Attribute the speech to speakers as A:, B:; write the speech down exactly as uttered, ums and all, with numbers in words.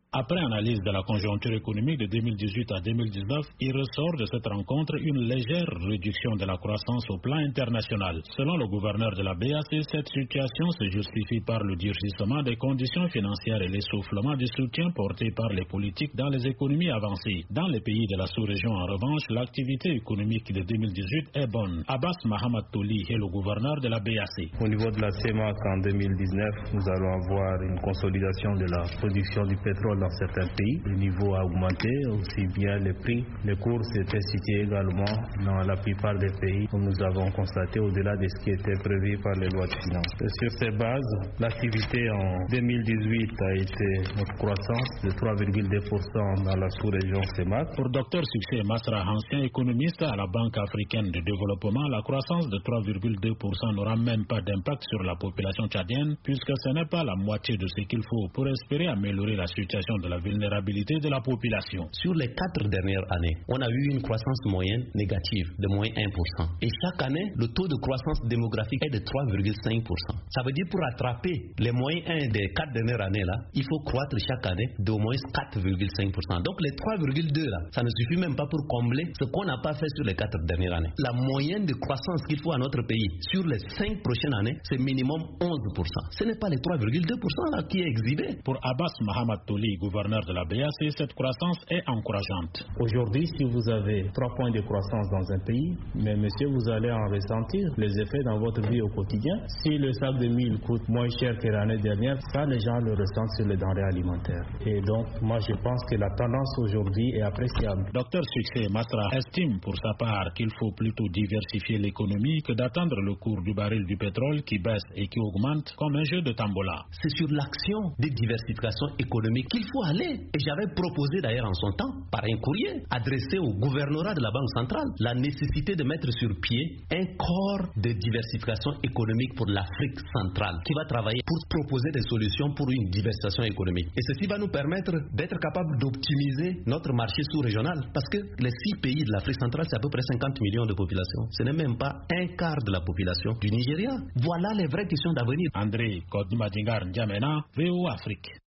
A: Après analyse de la conjoncture économique de deux mille dix-huit à deux mille dix-neuf, il ressort de cette rencontre une légère réduction de la croissance au plan international. Selon le gouverneur de la B A C, cette situation se justifie par le durcissement des conditions financières et l'essoufflement du soutien porté par les politiques dans les économies avancées. Dans les pays de la sous-région, en revanche, l'activité économique de deux mille dix-huit est bonne. Abbas Mahamad Toli est le gouverneur de la B A C.
B: Au niveau de la C E M A C, en deux mille dix-neuf, nous allons avoir une consolidation de la production du pétrole dans certains pays. Le niveau a augmenté, aussi bien les prix. Les cours s'étaient situés également dans la plupart des pays, comme nous avons constaté au-delà de ce qui était prévu par les lois de finances. Et sur ces bases, l'activité en deux mille dix-huit a été notre croissance de trois virgule deux pour cent dans la sous-région C E M A C.
A: Pour Dr Succès Masra, ancien économiste à la Banque africaine de développement, la croissance de trois virgule deux pour cent n'aura même pas d'impact sur la population tchadienne, puisque ce n'est pas la moitié de ce qu'il faut pour espérer améliorer la situation de la vulnérabilité de la population.
C: Sur les quatre dernières années, on a eu une croissance moyenne négative de moins un pour cent. Et chaque année, le taux de croissance démographique est de trois virgule cinq pour cent. Ça veut dire pour rattraper les moins un des quatre dernières années là, il faut croître chaque année d'au moins quatre virgule cinq pour cent. Donc les trois virgule deux là, ça ne suffit même pas pour combler ce qu'on n'a pas fait sur les quatre dernières années. La moyenne de croissance qu'il faut à notre pays sur les cinq prochaines années, c'est minimum onze pour cent. Ce n'est pas les trois virgule deux pour cent là qui est exhibé.
A: Pour Abbas Mahamad Toli, gouverneur de la B A C, cette croissance est encourageante.
B: Aujourd'hui, si vous avez trois points de croissance dans un pays, mais monsieur, vous allez en ressentir les effets dans votre vie au quotidien. Si le sac de mil coûte moins cher que l'année dernière, ça, les gens le ressentent sur les denrées alimentaires. Et donc, moi, je pense que la tendance aujourd'hui est appréciable.
A: Docteur Succès Masra estime pour sa part qu'il faut plutôt diversifier l'économie que d'attendre le cours du baril du pétrole qui baisse et qui augmente comme un jeu de tambola.
C: C'est sur l'action de diversification économique qu'il faut aller. Et j'avais proposé d'ailleurs en son temps, par un courrier adressé au gouvernorat de la Banque centrale, la nécessité de mettre sur pied un corps de diversification économique pour l'Afrique centrale qui va travailler pour proposer des solutions pour une diversification économique. Et ceci va nous permettre d'être capable d'optimiser notre marché sous-régional parce que les six pays de l'Afrique centrale, c'est à peu près cinquante millions de population. Ce n'est même pas un quart de la population du Nigeria. Voilà les vraies questions d'avenir.
A: André Kodnimadingar N'Djamena, V O Afrique.